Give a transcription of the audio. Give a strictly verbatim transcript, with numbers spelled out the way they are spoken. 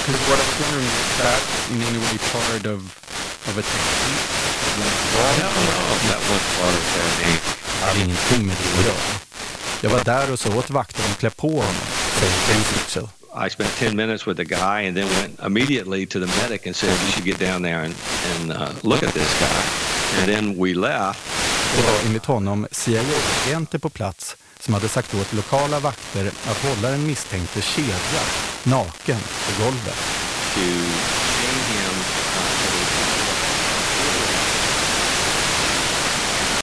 what I was wondering, is that in any way part of, of a technique? I don't know if that was part of their name. Jag hade ingenting med det att göra. Jag var där och så åt vakten och klä på honom, säger James Mitchell. I spent ten minutes with the guy and then went immediately to the medic and said, you should get down there and, and uh, look at this guy. And then we left. Det var enligt honom C I A-agenter på plats som hade sagt åt lokala vakter att hålla den misstänkte kedja naken på golvet. To chain